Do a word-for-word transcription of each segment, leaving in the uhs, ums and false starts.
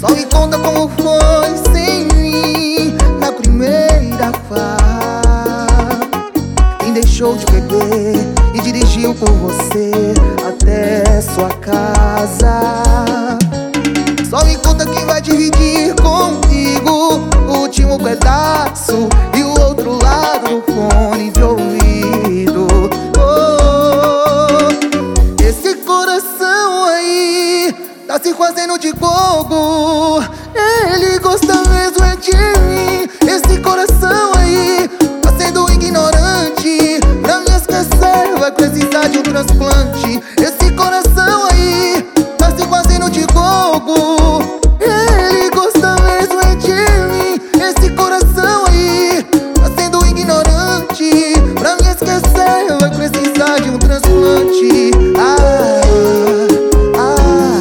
Só me conta como foi sem mim na primeira farra. Quem deixou de beber e dirigiu por você até sua casa. Só me conta quem vai dividir comigo o último pedaço e o outro lado do fone de ouvido. Oh, esse coração aí tá se fazendo de bobo. Ele gosta mesmo é de mim. Esse coração aí tá sendo ignorante. Pra me esquecer vai precisar de um transplante. Esse coração aí tá se fazendo de bobo. Ele gosta mesmo é de mim. Esse coração aí tá sendo ignorante. Pra me esquecer vai precisar de um transplante. Ah, ah,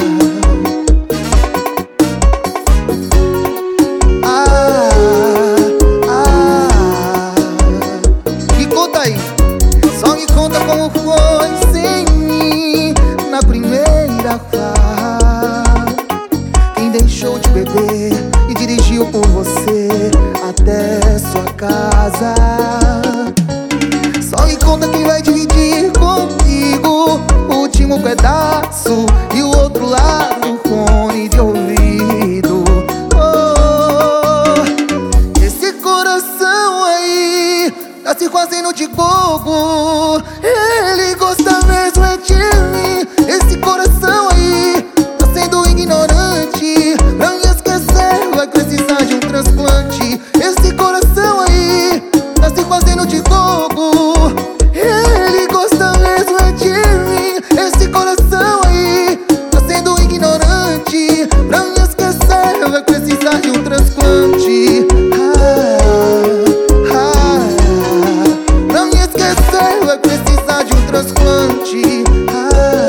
ah, ah. Me conta aí, só me conta como foi sem mim na primeira farra. Quem deixou de beber e dirigiu por você até sua casa. Só me conta quem vai dividir comigo o último pedaço e o outro lado do fone de ouvido. Oh, esse coração aí tá se fazendo de bobo. Ele gosta mesmo é de mim. Esse coração aí tá sendo ignorante. Pra me esquecer vai precisar de um transplante. Esse coração aí tá se fazendo de bobo. Ele gosta mesmo é de mim. Esse coração aí tá sendo ignorante. Pra me esquecer vai precisar de um transplante. Ah, ah, pra me esquecer vai precisar de um transplante. Ah,